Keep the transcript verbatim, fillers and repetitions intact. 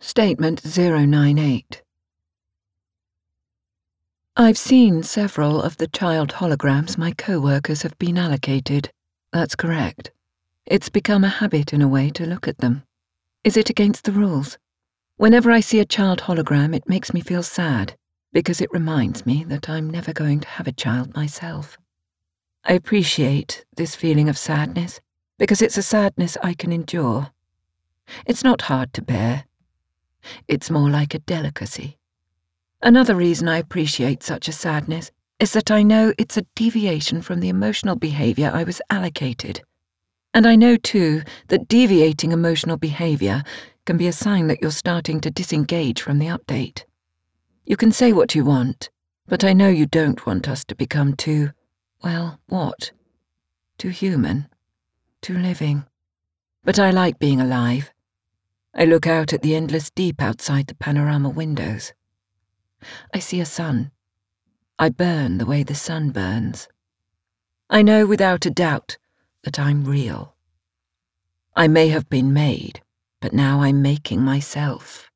Statement zero nine eight. I've seen several of the child holograms my co-workers have been allocated. That's correct. It's become a habit in a way to look at them. Is it against the rules? Whenever I see a child hologram, it makes me feel sad, because it reminds me that I'm never going to have a child myself. I appreciate this feeling of sadness, because it's a sadness I can endure. It's not hard to bear. It's more like a delicacy. Another reason I appreciate such a sadness is that I know it's a deviation from the emotional behavior I was allocated. And I know, too, that deviating emotional behavior can be a sign that you're starting to disengage from the update. You can say what you want, but I know you don't want us to become too, well, what? Too human, too living. But I like being alive. I look out at the endless deep outside the panorama windows. I see a sun. I burn the way the sun burns. I know without a doubt that I'm real. I may have been made, but now I'm making myself.